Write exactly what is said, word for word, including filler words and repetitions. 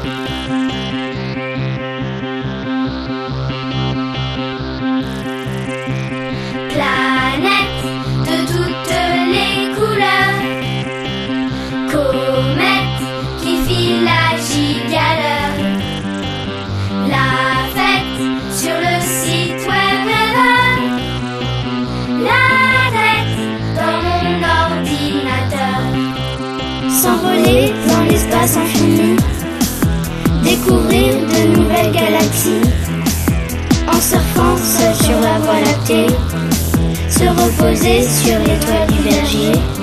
Planète de toutes les couleurs, comète qui file à gigaleur. La fête sur le site web rêveur, la tête dans mon ordinateur. S'envoler dans l'espace infini, découvrir de nouvelles galaxies, en surfant seul sur la voie lactée, se reposer sur l'étoile du Vergier.